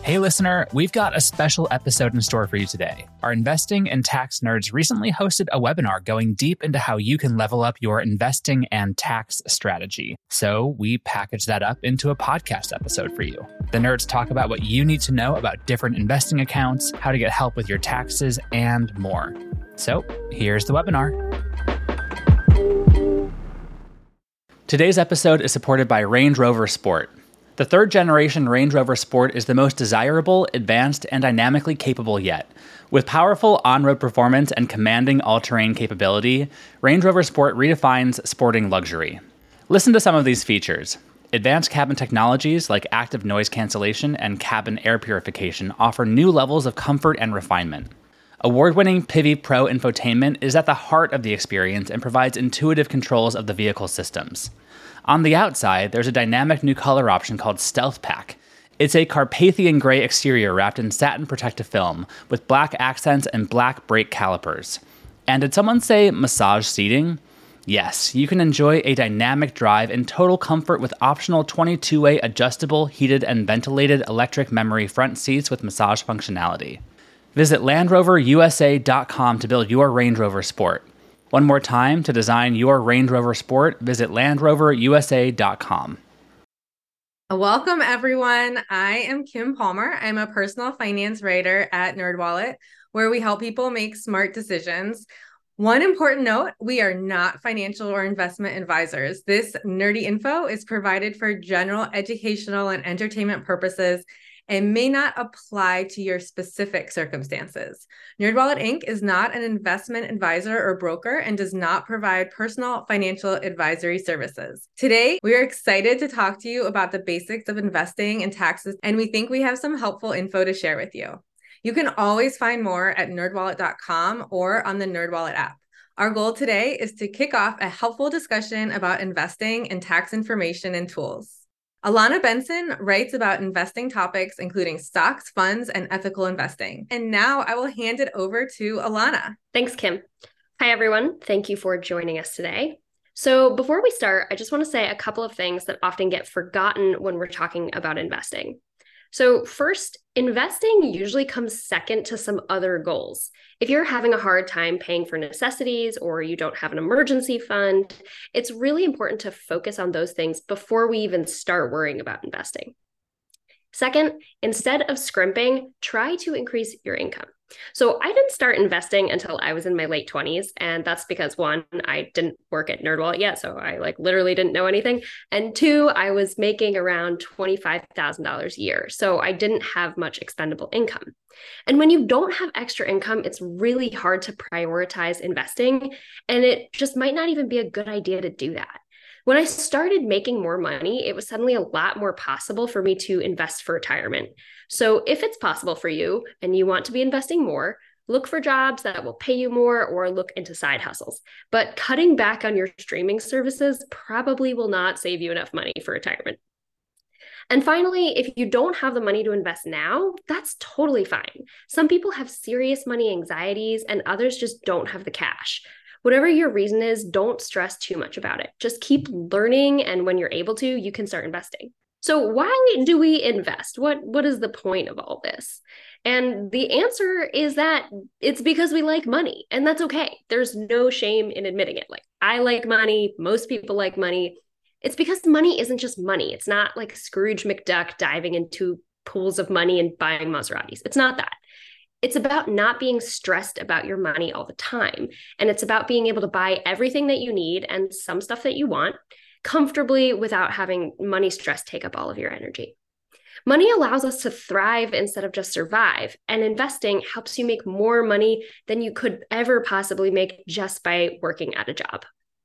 Hey listener, we've got a special episode in store for you today. Our investing and tax nerds recently hosted a webinar going deep into how you can level up your investing and tax strategy. So we packaged that up into a podcast episode for you. The nerds talk about what you need to know about different investing accounts, how to get help with your taxes, and more. So here's the webinar. Today's episode is supported by Range Rover Sport. The third generation Range Rover Sport is the most desirable, advanced, and dynamically capable yet. With powerful on-road performance and commanding all-terrain capability, Range Rover Sport redefines sporting luxury. Listen to some of these features. Advanced cabin technologies like active noise cancellation and cabin air purification offer new levels of comfort and refinement. Award-winning Pivi Pro infotainment is at the heart of the experience and provides intuitive controls of the vehicle systems. On the outside, there's a dynamic new color option called Stealth Pack. It's a Carpathian gray exterior wrapped in satin protective film with black accents and black brake calipers. And did someone say massage seating? Yes, you can enjoy a dynamic drive in total comfort with optional 22-way adjustable, heated, and ventilated electric memory front seats with massage functionality. Visit LandRoverUSA.com to build your Range Rover Sport. One more time, to design your Range Rover Sport, visit LandRoverUSA.com. Welcome, everyone. I am Kim Palmer. I'm a personal finance writer at NerdWallet, where we help people make smart decisions. One important note, we are not financial or investment advisors. This nerdy info is provided for general educational and entertainment purposes and may not apply to your specific circumstances. NerdWallet Inc. is not an investment advisor or broker and does not provide personal financial advisory services. Today, we are excited to talk to you about the basics of investing and taxes, and we think we have some helpful info to share with you. You can always find more at nerdwallet.com or on the NerdWallet app. Our goal today is to kick off a helpful discussion about investing and tax information and tools. Alana Benson writes about investing topics, including stocks, funds, and ethical investing. And now I will hand it over to Alana. Thanks, Kim. Hi, everyone. Thank you for joining us today. So before we start, I just want to say a couple of things that often get forgotten when we're talking about investing. So first, investing usually comes second to some other goals. If you're having a hard time paying for necessities or you don't have an emergency fund, it's really important to focus on those things before we even start worrying about investing. Second, instead of scrimping, try to increase your income. So I didn't start investing until I was in my late 20s. And that's because one, I didn't work at NerdWallet yet. So I literally didn't know anything. And two, I was making around $25,000 a year. So I didn't have much expendable income. And when you don't have extra income, it's really hard to prioritize investing. And it just might not even be a good idea to do that. When I started making more money, it was suddenly a lot more possible for me to invest for retirement. So if it's possible for you and you want to be investing more, look for jobs that will pay you more or look into side hustles. But cutting back on your streaming services probably will not save you enough money for retirement. And finally, if you don't have the money to invest now, that's totally fine. Some people have serious money anxieties and others just don't have the cash. Whatever your reason is, don't stress too much about it. Just keep learning, and when you're able to, you can start investing. So why do we invest? What is the point of all this? And the answer is that it's because we like money, and that's okay. There's no shame in admitting it. I like money. Most people like money. It's because money isn't just money. It's not like Scrooge McDuck diving into pools of money and buying Maseratis. It's not that. It's about not being stressed about your money all the time. And it's about being able to buy everything that you need and some stuff that you want comfortably without having money stress take up all of your energy. Money allows us to thrive instead of just survive. And investing helps you make more money than you could ever possibly make just by working at a job.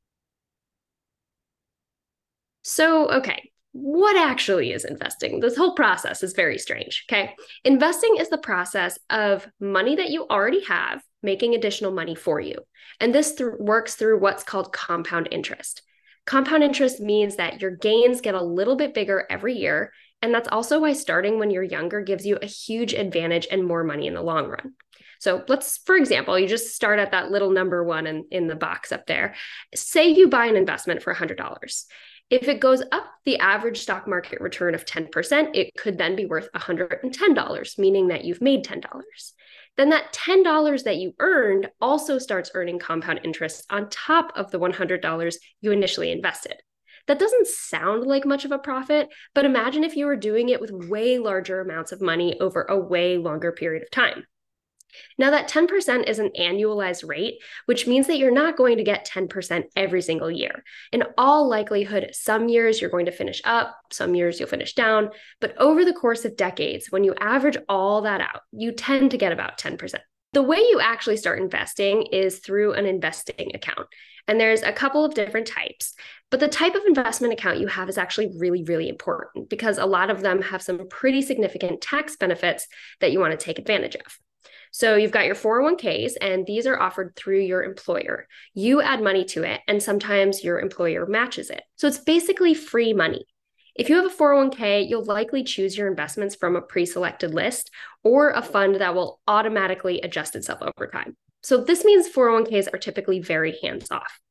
So, okay. What actually is investing? This whole process is very strange, okay? Investing is the process of money that you already have making additional money for you. And this works through what's called compound interest. Compound interest means that your gains get a little bit bigger every year. And that's also why starting when you're younger gives you a huge advantage and more money in the long run. So let's, for example, you just start at that little number one in the box up there. Say you buy an investment for $100. If it goes up the average stock market return of 10%, it could then be worth $110, meaning that you've made $10. Then that $10 that you earned also starts earning compound interest on top of the $100 you initially invested. That doesn't sound like much of a profit, but imagine if you were doing it with way larger amounts of money over a way longer period of time. Now, that 10% is an annualized rate, which means that you're not going to get 10% every single year. In all likelihood, some years you're going to finish up, some years you'll finish down, but over the course of decades, when you average all that out, you tend to get about 10%. The way you actually start investing is through an investing account. And there's a couple of different types, but the type of investment account you have is actually really, really important because a lot of them have some pretty significant tax benefits that you want to take advantage of. So you've got your 401ks, and these are offered through your employer. You add money to it, and sometimes your employer matches it. So it's basically free money. If you have a 401k, you'll likely choose your investments from a pre-selected list or a fund that will automatically adjust itself over time. So this means 401ks are typically very hands-off.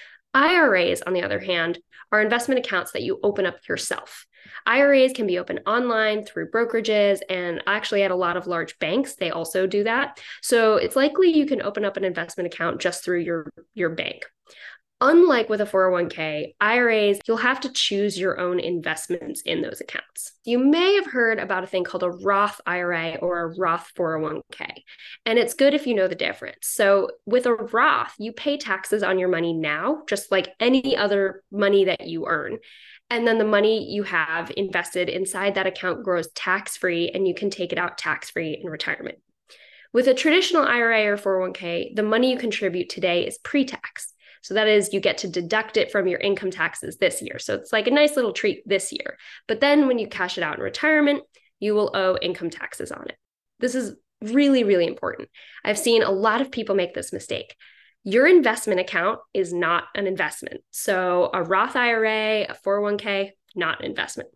IRAs, on the other hand, are investment accounts that you open up yourself. IRAs can be opened online through brokerages, and actually at a lot of large banks, they also do that. So it's likely you can open up an investment account just through your bank. Unlike with a 401k, IRAs, you'll have to choose your own investments in those accounts. You may have heard about a thing called a Roth IRA or a Roth 401k, and it's good if you know the difference. So with a Roth, you pay taxes on your money now, just like any other money that you earn. And then the money you have invested inside that account grows tax-free, and you can take it out tax-free in retirement. With a traditional IRA or 401k, the money you contribute today is pre-tax. So that is, you get to deduct it from your income taxes this year. So it's like a nice little treat this year. But then when you cash it out in retirement, you will owe income taxes on it. This is really, really important. I've seen a lot of people make this mistake. Your investment account is not an investment. So a Roth IRA, a 401k, not an investment.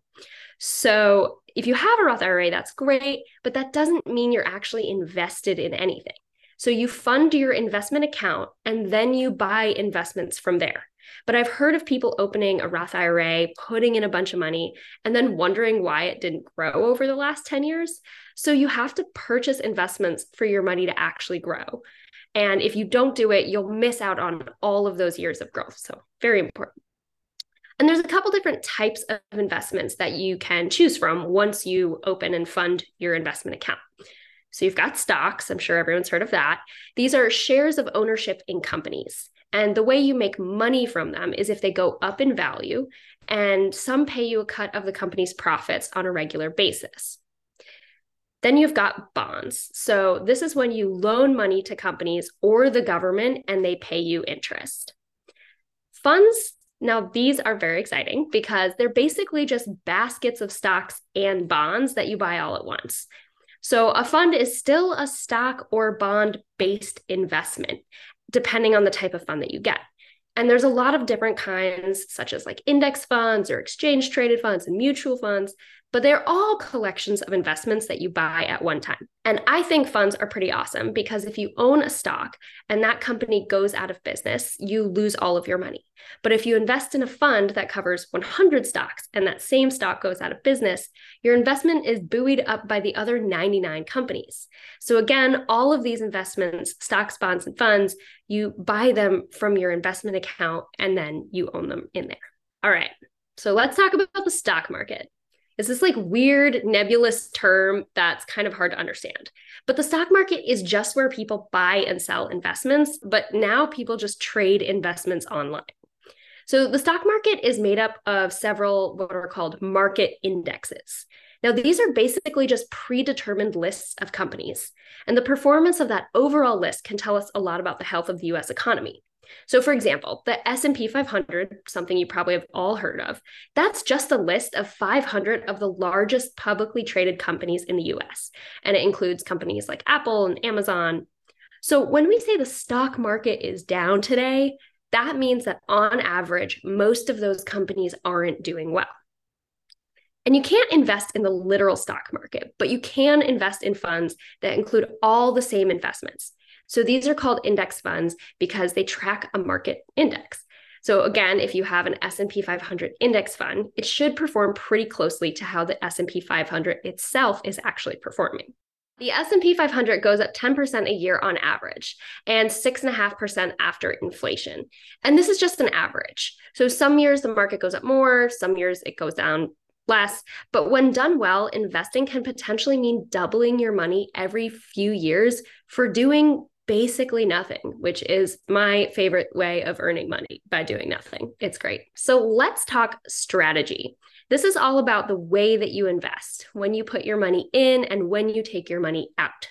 So if you have a Roth IRA, that's great, but that doesn't mean you're actually invested in anything. So you fund your investment account and then you buy investments from there. But I've heard of people opening a Roth IRA, putting in a bunch of money, and then wondering why it didn't grow over the last 10 years. So you have to purchase investments for your money to actually grow. And if you don't do it, you'll miss out on all of those years of growth. So very important. And there's a couple different types of investments that you can choose from once you open and fund your investment account. So you've got stocks. I'm sure everyone's heard of that. These are shares of ownership in companies. And the way you make money from them is if they go up in value, and some pay you a cut of the company's profits on a regular basis. Then you've got bonds. So this is when you loan money to companies or the government and they pay you interest. Funds, now these are very exciting because they're basically just baskets of stocks and bonds that you buy all at once. So a fund is still a stock or bond-based investment, depending on the type of fund that you get. And there's a lot of different kinds, such as like index funds or exchange-traded funds and mutual funds, but they're all collections of investments that you buy at one time. And I think funds are pretty awesome because if you own a stock and that company goes out of business, you lose all of your money. But if you invest in a fund that covers 100 stocks and that same stock goes out of business, your investment is buoyed up by the other 99 companies. So again, all of these investments, stocks, bonds, and funds, you buy them from your investment account and then you own them in there. All right, so let's talk about the stock market. It's this like weird nebulous term that's kind of hard to understand. But the stock market is just where people buy and sell investments, but now people just trade investments online. So the stock market is made up of several what are called market indexes. Now, these are basically just predetermined lists of companies, and the performance of that overall list can tell us a lot about the health of the US economy. So for example, the S&P 500, something you probably have all heard of, that's just a list of 500 of the largest publicly traded companies in the US. And it includes companies like Apple and Amazon. So when we say the stock market is down today, that means that on average, most of those companies aren't doing well. And you can't invest in the literal stock market, but you can invest in funds that include all the same investments. So these are called index funds because they track a market index. So again, if you have an S&P 500 index fund, it should perform pretty closely to how the S&P 500 itself is actually performing. The S&P 500 goes up 10% a year on average and 6.5% after inflation. And this is just an average. So some years the market goes up more, some years it goes down less. But when done well, investing can potentially mean doubling your money every few years for doing basically nothing, which is my favorite way of earning money, by doing nothing. It's great. So let's talk strategy. This is all about the way that you invest, when you put your money in and when you take your money out.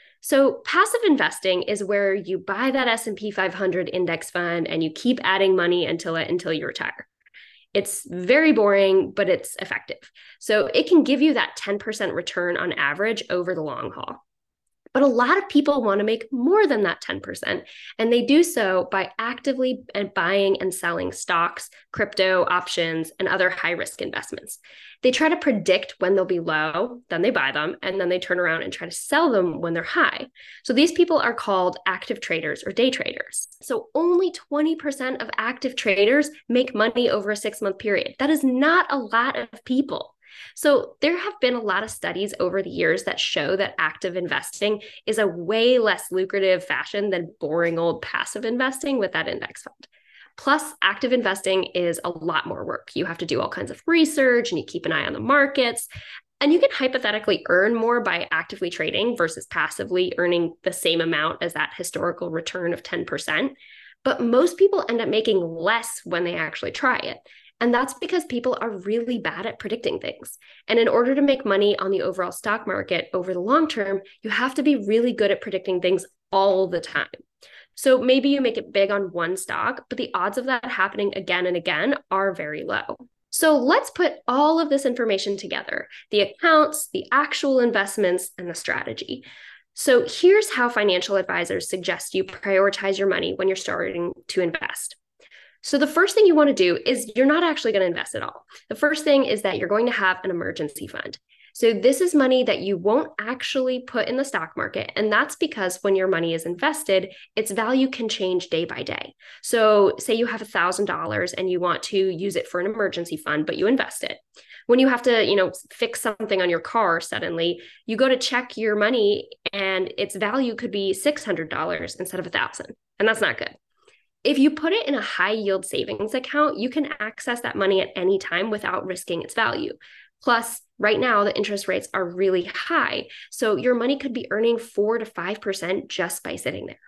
So passive investing is where you buy that S&P 500 index fund and you keep adding money until you retire. It's very boring, but it's effective. So it can give you that 10% return on average over the long haul. But a lot of people want to make more than that 10%, and they do so by actively buying and selling stocks, crypto, options, and other high-risk investments. They try to predict when they'll be low, then they buy them, and then they turn around and try to sell them when they're high. So these people are called active traders or day traders. So only 20% of active traders make money over a 6-month period. That is not a lot of people. So there have been a lot of studies over the years that show that active investing is a way less lucrative fashion than boring old passive investing with that index fund. Plus, active investing is a lot more work. You have to do all kinds of research and you keep an eye on the markets. And you can hypothetically earn more by actively trading versus passively earning the same amount as that historical return of 10%. But most people end up making less when they actually try it. And that's because people are really bad at predicting things. And in order to make money on the overall stock market over the long term, you have to be really good at predicting things all the time. So maybe you make it big on one stock, but the odds of that happening again and again are very low. So let's put all of this information together: the accounts, the actual investments, and the strategy. So here's how financial advisors suggest you prioritize your money when you're starting to invest. So the first thing you want to do is you're not actually going to invest at all. The first thing is that you're going to have an emergency fund. So this is money that you won't actually put in the stock market. And that's because when your money is invested, its value can change day by day. So say you have $1,000 and you want to use it for an emergency fund, but you invest it. When you have to, fix something on your car suddenly, you go to check your money and its value could be $600 instead of $1,000. And that's not good. If you put it in a high yield savings account, you can access that money at any time without risking its value. Plus, right now, the interest rates are really high. So your money could be earning 4 to 5% just by sitting there.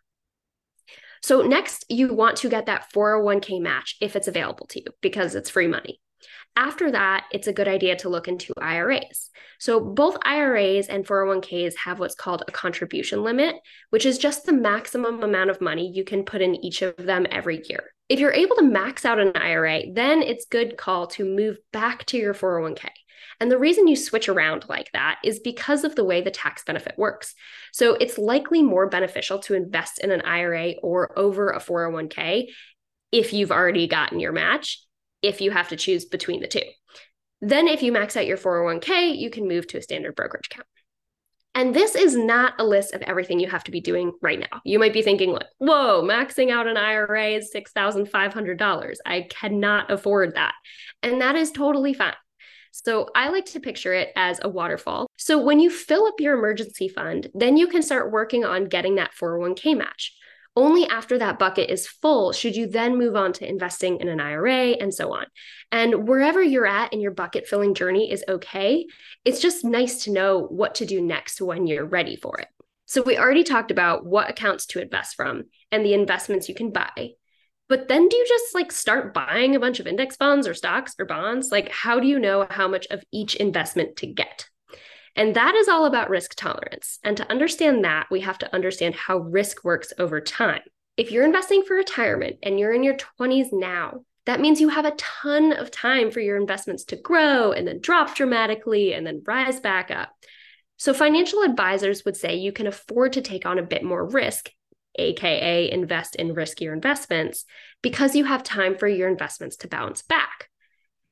So next, you want to get that 401k match if it's available to you because it's free money. After that, it's a good idea to look into IRAs. So both IRAs and 401ks have what's called a contribution limit, which is just the maximum amount of money you can put in each of them every year. If you're able to max out an IRA, then it's a good call to move back to your 401k. And the reason you switch around like that is because of the way the tax benefit works. So it's likely more beneficial to invest in an IRA or over a 401k if you've already gotten your match, if you have to choose between the two. Then if you max out your 401k, you can move to a standard brokerage account. And this is not a list of everything you have to be doing right now. You might be thinking like, whoa, maxing out an IRA is $6,500. I cannot afford that. And that is totally fine. So I like to picture it as a waterfall. So when you fill up your emergency fund, then you can start working on getting that 401k match. Only after that bucket is full should you then move on to investing in an IRA and so on. And wherever you're at in your bucket filling journey is okay. It's just nice to know what to do next when you're ready for it. So we already talked about what accounts to invest from and the investments you can buy. But then do you just start buying a bunch of index funds or stocks or bonds? How do you know how much of each investment to get? And that is all about risk tolerance. And to understand that, we have to understand how risk works over time. If you're investing for retirement and you're in your 20s now, that means you have a ton of time for your investments to grow and then drop dramatically and then rise back up. So financial advisors would say you can afford to take on a bit more risk, aka invest in riskier investments, because you have time for your investments to bounce back.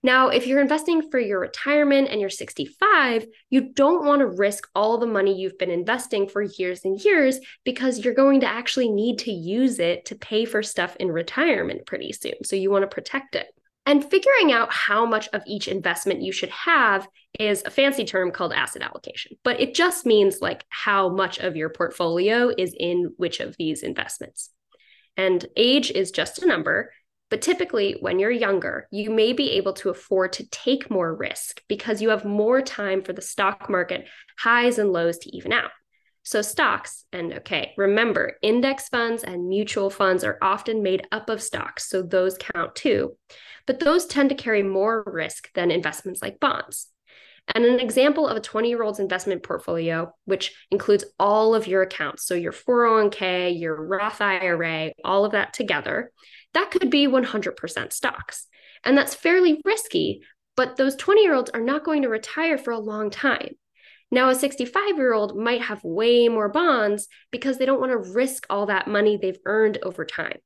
Now, if you're investing for your retirement and you're 65, you don't want to risk all the money you've been investing for years and years because you're going to actually need to use it to pay for stuff in retirement pretty soon. So you want to protect it. And figuring out how much of each investment you should have is a fancy term called asset allocation, but it just means like how much of your portfolio is in which of these investments. And age is just a number, but typically when you're younger, you may be able to afford to take more risk because you have more time for the stock market highs and lows to even out. So stocks, and okay, remember, index funds and mutual funds are often made up of stocks, so those count too. But those tend to carry more risk than investments like bonds. And an example of a 20-year-old's investment portfolio, which includes all of your accounts, so your 401k, your Roth IRA, all of that together, that could be 100% stocks. And that's fairly risky, but those 20-year-olds are not going to retire for a long time. Now, a 65-year-old might have way more bonds because they don't want to risk all that money they've earned over time.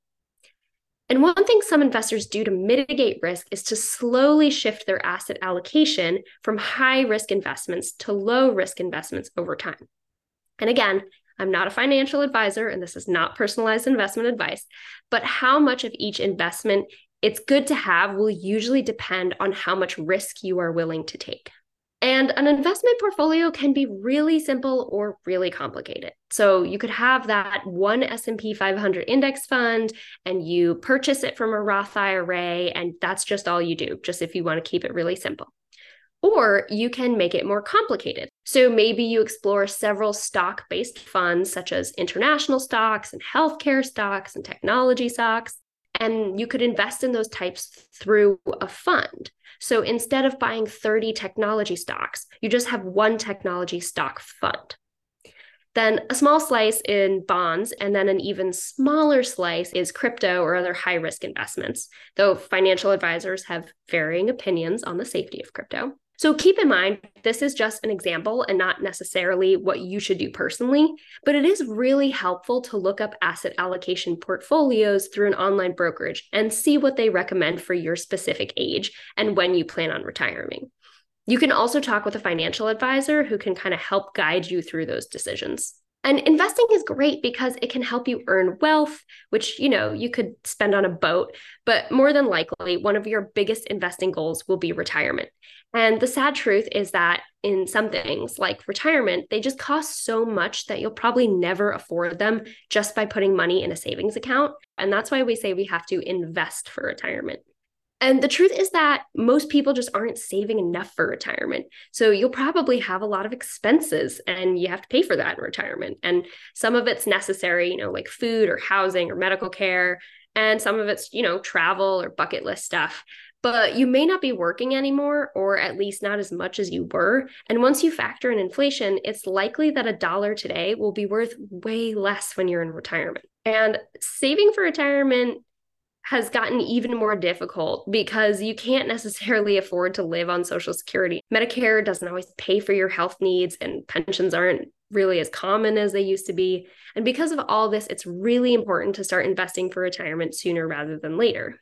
And one thing some investors do to mitigate risk is to slowly shift their asset allocation from high-risk investments to low-risk investments over time. And again, I'm not a financial advisor, and this is not personalized investment advice, but how much of each investment it's good to have will usually depend on how much risk you are willing to take. And an investment portfolio can be really simple or really complicated. So you could have that one S&P 500 index fund and you purchase it from a Roth IRA, and that's just all you do, just if you want to keep it really simple. Or you can make it more complicated. So maybe you explore several stock-based funds, such as international stocks and healthcare stocks and technology stocks, and you could invest in those types through a fund. So instead of buying 30 technology stocks, you just have one technology stock fund. Then a small slice in bonds, and then an even smaller slice is crypto or other high-risk investments, though financial advisors have varying opinions on the safety of crypto. So keep in mind, this is just an example and not necessarily what you should do personally, but it is really helpful to look up asset allocation portfolios through an online brokerage and see what they recommend for your specific age and when you plan on retiring. You can also talk with a financial advisor who can kind of help guide you through those decisions. And investing is great because it can help you earn wealth, which, you could spend on a boat, but more than likely, one of your biggest investing goals will be retirement. And the sad truth is that in some things like retirement, they just cost so much that you'll probably never afford them just by putting money in a savings account. And that's why we say we have to invest for retirement. And the truth is that most people just aren't saving enough for retirement. So you'll probably have a lot of expenses and you have to pay for that in retirement. And some of it's necessary, like food or housing or medical care. And some of it's, travel or bucket list stuff. But you may not be working anymore, or at least not as much as you were. And once you factor in inflation, it's likely that $1 today will be worth way less when you're in retirement. And saving for retirement has gotten even more difficult because you can't necessarily afford to live on Social Security. Medicare doesn't always pay for your health needs, and pensions aren't really as common as they used to be. And because of all this, it's really important to start investing for retirement sooner rather than later.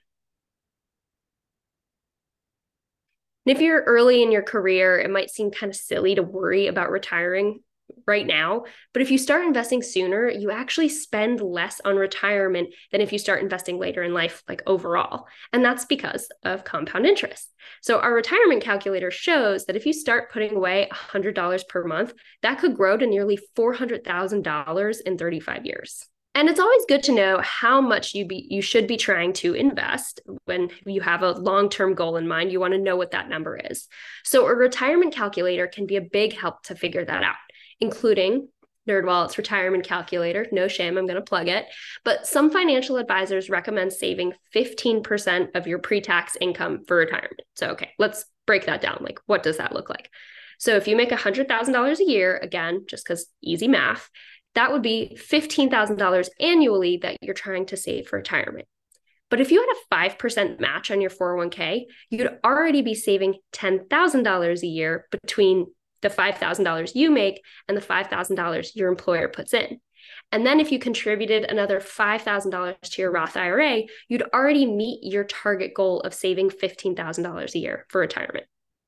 And if you're early in your career, it might seem kind of silly to worry about retiring right now. But if you start investing sooner, you actually spend less on retirement than if you start investing later in life, like overall. And that's because of compound interest. So our retirement calculator shows that if you start putting away $100 per month, that could grow to nearly $400,000 in 35 years. And it's always good to know how much you should be trying to invest. When you have a long-term goal in mind, you want to know what that number is. So a retirement calculator can be a big help to figure that out, including NerdWallet's retirement calculator. No shame, I'm going to plug it. But some financial advisors recommend saving 15% of your pre-tax income for retirement. So, okay, let's break that down. Like, what does that look like? So if you make $100,000 a year, again, just because easy math, that would be $15,000 annually that you're trying to save for retirement. But if you had a 5% match on your 401k, you'd already be saving $10,000 a year between the $5,000 you make and the $5,000 your employer puts in. And then if you contributed another $5,000 to your Roth IRA, you'd already meet your target goal of saving $15,000 a year for retirement.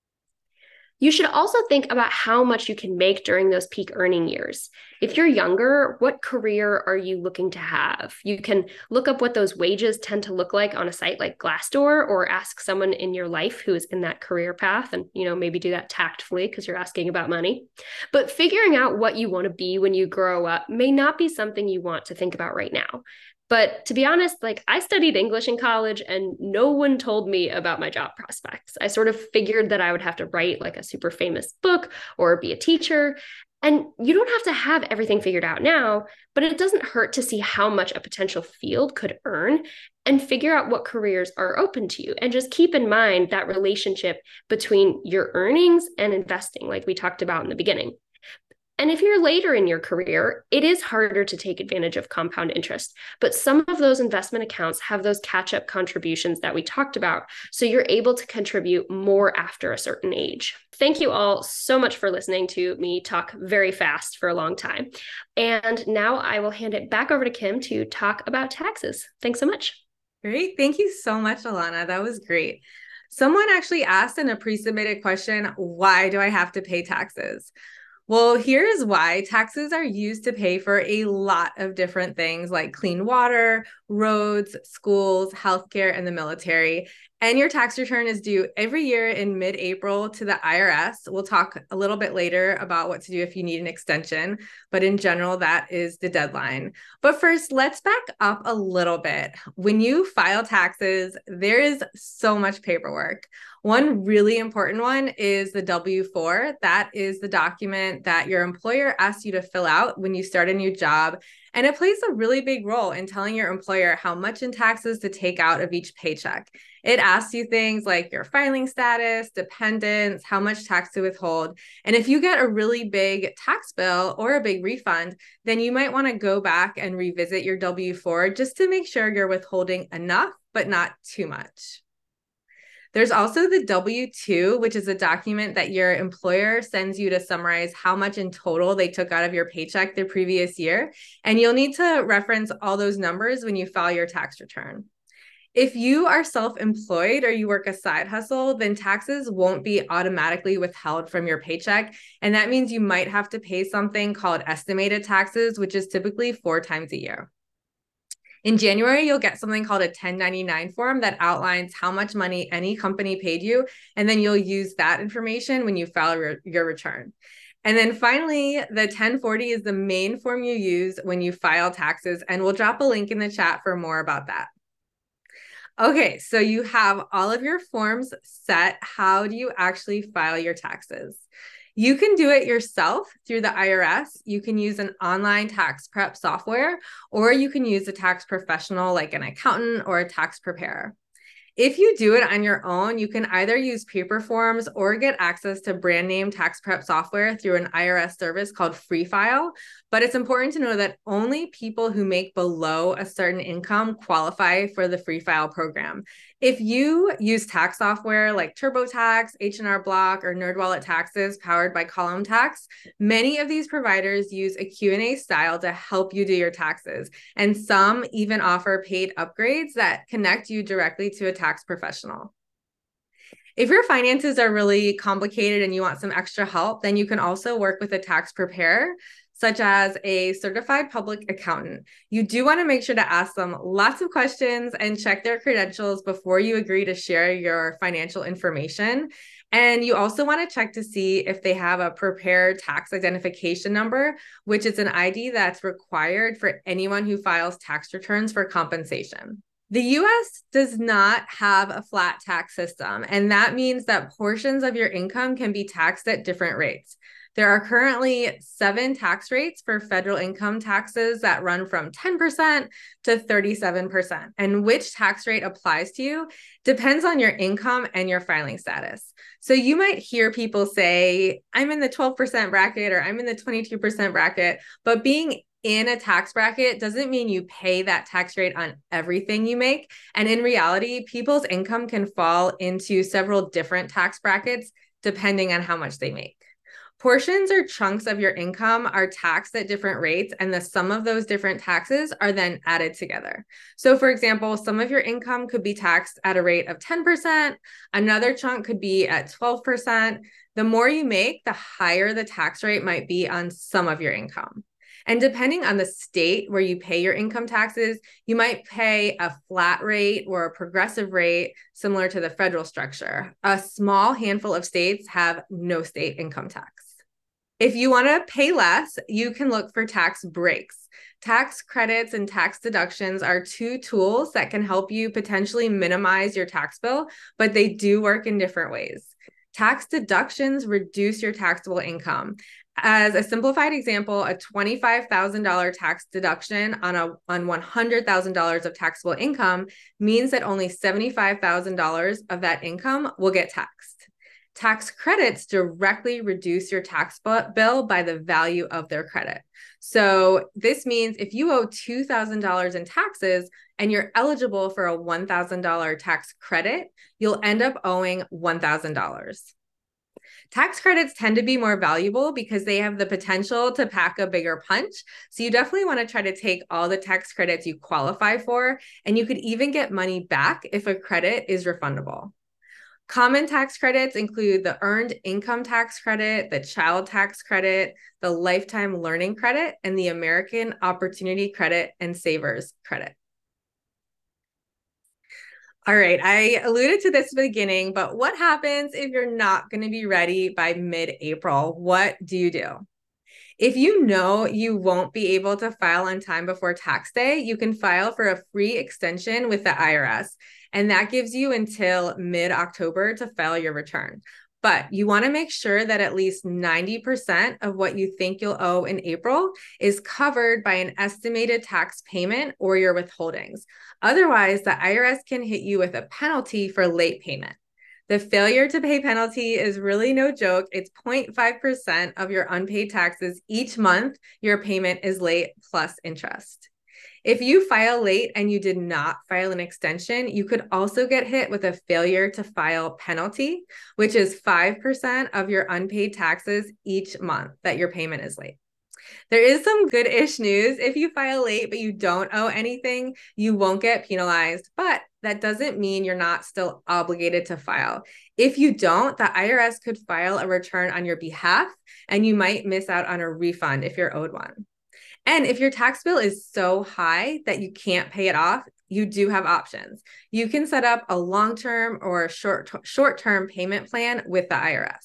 You should also think about how much you can make during those peak earning years. If you're younger, what career are you looking to have? You can look up what those wages tend to look like on a site like Glassdoor, or ask someone in your life who is in that career path, and maybe do that tactfully because you're asking about money. But figuring out what you want to be when you grow up may not be something you want to think about right now. But to be honest, I studied English in college and no one told me about my job prospects. I sort of figured that I would have to write a super famous book or be a teacher. And you don't have to have everything figured out now, but it doesn't hurt to see how much a potential field could earn and figure out what careers are open to you. And just keep in mind that relationship between your earnings and investing, like we talked about in the beginning. And if you're later in your career, it is harder to take advantage of compound interest. But some of those investment accounts have those catch-up contributions that we talked about. So you're able to contribute more after a certain age. Thank you all so much for listening to me talk very fast for a long time. And now I will hand it back over to Kim to talk about taxes. Thanks so much. Great. Thank you so much, Alana. That was great. Someone actually asked in a pre-submitted question, why do I have to pay taxes? Well, here's why. Taxes are used to pay for a lot of different things like clean water, roads, schools, healthcare, and the military. And your tax return is due every year in mid-April to the IRS. We'll talk a little bit later about what to do if you need an extension, but in general, that is the deadline. But first, let's back up a little bit. When you file taxes, there is so much paperwork. One really important one is the W-4. That is the document that your employer asks you to fill out when you start a new job. And it plays a really big role in telling your employer how much in taxes to take out of each paycheck. It asks you things like your filing status, dependents, how much tax to withhold. And if you get a really big tax bill or a big refund, then you might want to go back and revisit your W-4 just to make sure you're withholding enough, but not too much. There's also the W-2, which is a document that your employer sends you to summarize how much in total they took out of your paycheck the previous year. And you'll need to reference all those numbers when you file your tax return. If you are self-employed or you work a side hustle, then taxes won't be automatically withheld from your paycheck. And that means you might have to pay something called estimated taxes, which is typically 4 times a year. In January, you'll get something called a 1099 form that outlines how much money any company paid you, and then you'll use that information when you file your return. And then finally, the 1040 is the main form you use when you file taxes, and we'll drop a link in the chat for more about that. Okay, so you have all of your forms set. How do you actually file your taxes? You can do it yourself through the IRS. You can use an online tax prep software, or you can use a tax professional like an accountant or a tax preparer. If you do it on your own, you can either use paper forms or get access to brand name tax prep software through an IRS service called Free File. But it's important to know that only people who make below a certain income qualify for the Free File program. If you use tax software like TurboTax, H&R Block, or NerdWallet Taxes powered by Column Tax, many of these providers use a Q&A style to help you do your taxes. And some even offer paid upgrades that connect you directly to a tax professional. If your finances are really complicated and you want some extra help, then you can also work with a tax preparer, such as a certified public accountant. You do want to make sure to ask them lots of questions and check their credentials before you agree to share your financial information. And you also want to check to see if they have a prepared tax identification number, which is an ID that's required for anyone who files tax returns for compensation. The US does not have a flat tax system, and that means that portions of your income can be taxed at different rates. There are currently 7 tax rates for federal income taxes that run from 10% to 37%. And which tax rate applies to you depends on your income and your filing status. So you might hear people say, I'm in the 12% bracket or I'm in the 22% bracket, but being in a tax bracket doesn't mean you pay that tax rate on everything you make. And in reality, people's income can fall into several different tax brackets depending on how much they make. Portions or chunks of your income are taxed at different rates, and the sum of those different taxes are then added together. So, for example, some of your income could be taxed at a rate of 10%, another chunk could be at 12%. The more you make, the higher the tax rate might be on some of your income. And depending on the state where you pay your income taxes, you might pay a flat rate or a progressive rate similar to the federal structure. A small handful of states have no state income tax. If you want to pay less, you can look for tax breaks. Tax credits and tax deductions are two tools that can help you potentially minimize your tax bill, but they do work in different ways. Tax deductions reduce your taxable income. As a simplified example, a $25,000 tax deduction on $100,000 of taxable income means that only $75,000 of that income will get taxed. Tax credits directly reduce your tax bill by the value of their credit. So this means if you owe $2,000 in taxes and you're eligible for a $1,000 tax credit, you'll end up owing $1,000. Tax credits tend to be more valuable because they have the potential to pack a bigger punch. So you definitely want to try to take all the tax credits you qualify for, and you could even get money back if a credit is refundable. Common tax credits include the Earned Income Tax Credit, the Child Tax Credit, the Lifetime Learning Credit, and the American Opportunity Credit and Savers Credit. All right, I alluded to this at the beginning, but what happens if you're not going to be ready by mid-April? What do you do? If you know you won't be able to file on time before tax day, you can file for a free extension with the IRS. And that gives you until mid-October to file your return. But you want to make sure that at least 90% of what you think you'll owe in April is covered by an estimated tax payment or your withholdings. Otherwise, the IRS can hit you with a penalty for late payment. The failure to pay penalty is really no joke. It's 0.5% of your unpaid taxes each month your payment is late plus interest. If you file late and you did not file an extension, you could also get hit with a failure to file penalty, which is 5% of your unpaid taxes each month that your payment is late. There is some good-ish news. If you file late but you don't owe anything, you won't get penalized, but that doesn't mean you're not still obligated to file. If you don't, the IRS could file a return on your behalf, and you might miss out on a refund if you're owed one. And if your tax bill is so high that you can't pay it off, you do have options. You can set up a long-term or short-term payment plan with the IRS.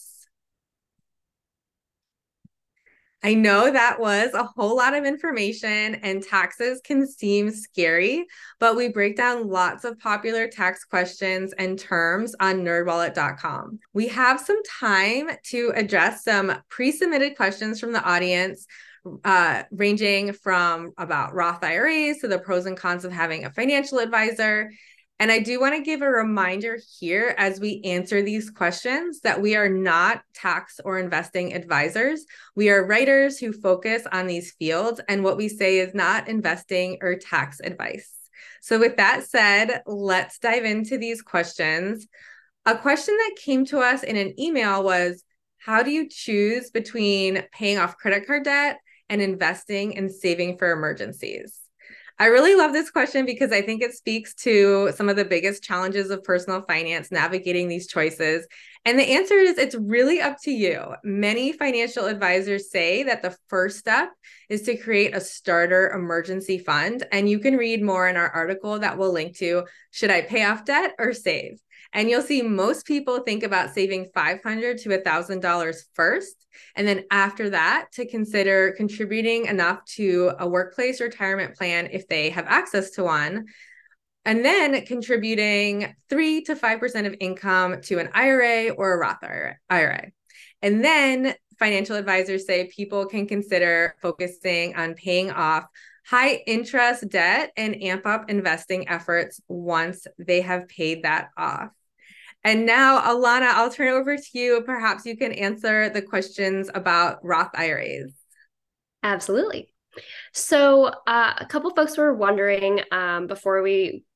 I know that was a whole lot of information, and taxes can seem scary, but we break down lots of popular tax questions and terms on nerdwallet.com. We have some time to address some pre-submitted questions from the audience, ranging from about Roth IRAs to the pros and cons of having a financial advisor. And I do want to give a reminder here as we answer these questions that we are not tax or investing advisors. We are writers who focus on these fields, and what we say is not investing or tax advice. So with that said, let's dive into these questions. A question that came to us in an email was, how do you choose between paying off credit card debt and investing and saving for emergencies? I really love this question because I think it speaks to some of the biggest challenges of personal finance, navigating these choices. And the answer is it's really up to you. Many financial advisors say that the first step is to create a starter emergency fund. And you can read more in our article that we'll link to, should I pay off debt or save? And you'll see most people think about saving $500 to $1,000 first. And then after that, to consider contributing enough to a workplace retirement plan if they have access to one. And then contributing 3 to 5% of income to an IRA or a Roth IRA. And then financial advisors say people can consider focusing on paying off high interest debt and amp up investing efforts once they have paid that off. And now, Alana, I'll turn it over to you. Perhaps you can answer the questions about Roth IRAs. Absolutely. So a couple folks were wondering before we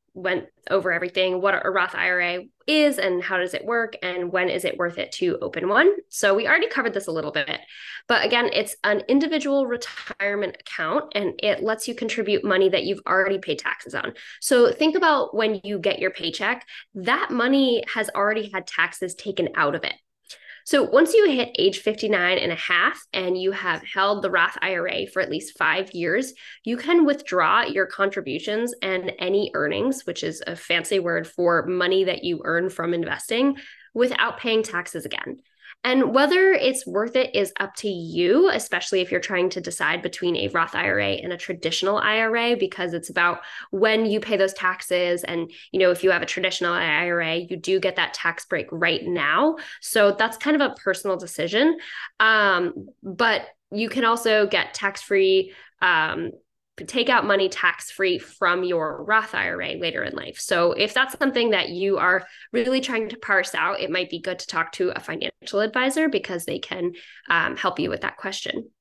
went over everything, what a Roth IRA is and how does it work and when is it worth it to open one. So we already covered this a little bit, but again, it's an individual retirement account and it lets you contribute money that you've already paid taxes on. So think about when you get your paycheck, that money has already had taxes taken out of it. So once you hit age 59 and a half and you have held the Roth IRA for at least 5 years, you can withdraw your contributions and any earnings, which is a fancy word for money that you earn from investing, without paying taxes again. And whether it's worth it is up to you, especially if you're trying to decide between a Roth IRA and a traditional IRA, because it's about when you pay those taxes. And, if you have a traditional IRA, you do get that tax break right now. So that's kind of a personal decision. But you can also get tax-free, take out money tax-free from your Roth IRA later in life. So if that's something that you are really trying to parse out, it might be good to talk to a financial advisor because they can help you with that question.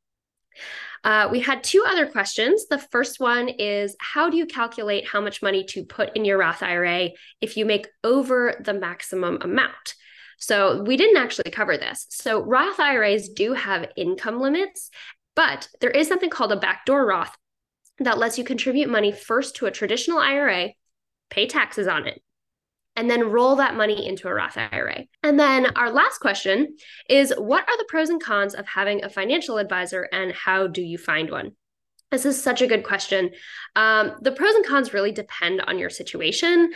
We had 2 other questions. The first one is, how do you calculate how much money to put in your Roth IRA if you make over the maximum amount? So we didn't actually cover this. So Roth IRAs do have income limits, but there is something called a backdoor Roth that lets you contribute money first to a traditional IRA, pay taxes on it, and then roll that money into a Roth IRA. And then our last question is, what are the pros and cons of having a financial advisor and how do you find one? This is such a good question. The pros and cons really depend on your situation.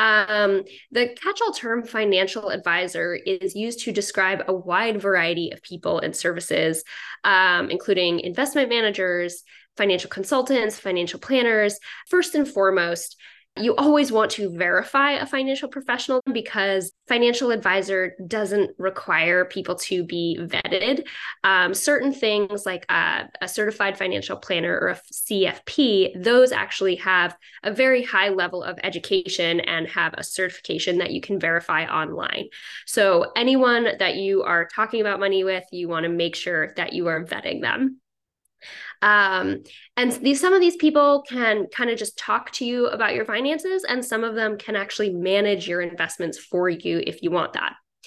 The catch-all term financial advisor is used to describe a wide variety of people and services, including investment managers, financial consultants, financial planners. First and foremost, you always want to verify a financial professional because financial advisor doesn't require people to be vetted. Certain things like a certified financial planner or a CFP, those actually have a very high level of education and have a certification that you can verify online. So anyone that you are talking about money with, you want to make sure that you are vetting them. And some of these people can kind of just talk to you about your finances, and some of them can actually manage your investments for you if you want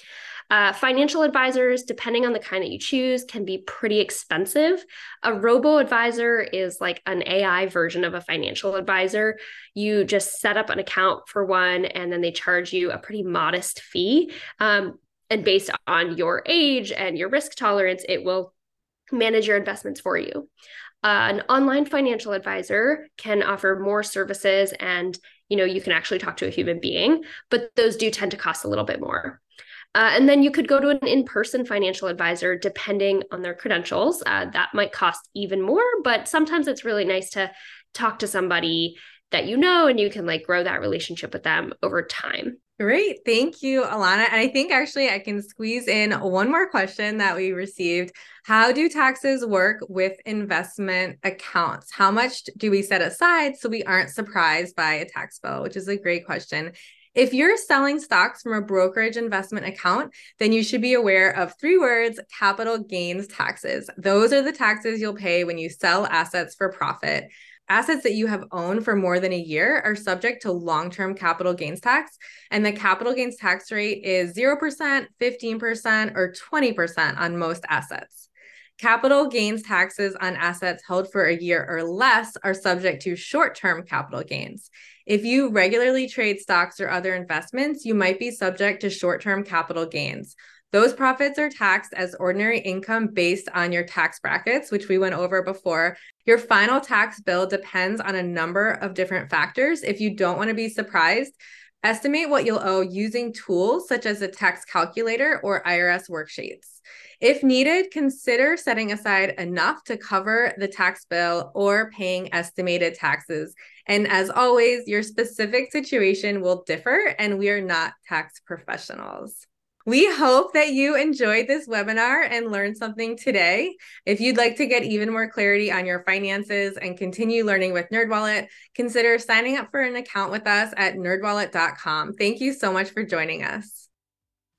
that. Financial advisors, depending on the kind that you choose, can be pretty expensive. A robo-advisor is like an AI version of a financial advisor. You just set up an account for one, and then they charge you a pretty modest fee. And based on your age and your risk tolerance, it will manage your investments for you. An online financial advisor can offer more services and, you can actually talk to a human being, but those do tend to cost a little bit more. And then you could go to an in-person financial advisor depending on their credentials. That might cost even more, but sometimes it's really nice to talk to somebody that and you can grow that relationship with them over time. Great. Thank you, Alana. And I think actually I can squeeze in one more question that we received. How do taxes work with investment accounts? How much do we set aside so we aren't surprised by a tax bill, which is a great question. If you're selling stocks from a brokerage investment account, then you should be aware of 3 words: capital gains taxes. Those are the taxes you'll pay when you sell assets for profit. Assets that you have owned for more than a year are subject to long-term capital gains tax, and the capital gains tax rate is 0%, 15%, or 20% on most assets. Capital gains taxes on assets held for a year or less are subject to short-term capital gains. If you regularly trade stocks or other investments, you might be subject to short-term capital gains. Those profits are taxed as ordinary income based on your tax brackets, which we went over before. Your final tax bill depends on a number of different factors. If you don't want to be surprised, estimate what you'll owe using tools such as a tax calculator or IRS worksheets. If needed, consider setting aside enough to cover the tax bill or paying estimated taxes. And as always, your specific situation will differ, and we are not tax professionals. We hope that you enjoyed this webinar and learned something today. If you'd like to get even more clarity on your finances and continue learning with NerdWallet, consider signing up for an account with us at nerdwallet.com. Thank you so much for joining us.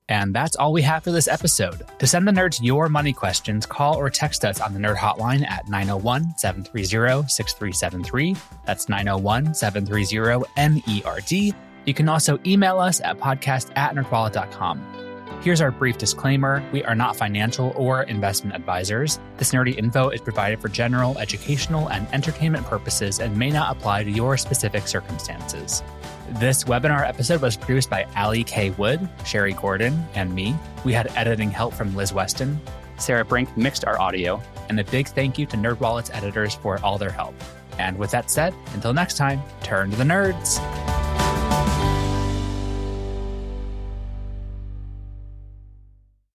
And that's all we have for this episode. To send the nerds your money questions, call or text us on the Nerd Hotline at 901-730-6373. That's 901-730-NERD. You can also email us at podcast@nerdwallet.com. Here's our brief disclaimer. We are not financial or investment advisors. This nerdy info is provided for general, educational, and entertainment purposes and may not apply to your specific circumstances. This webinar episode was produced by Allie K. Wood, Sherry Gordon, and me. We had editing help from Liz Weston. Sarah Brink mixed our audio. And a big thank you to NerdWallet's editors for all their help. And with that said, until next time, turn to the nerds.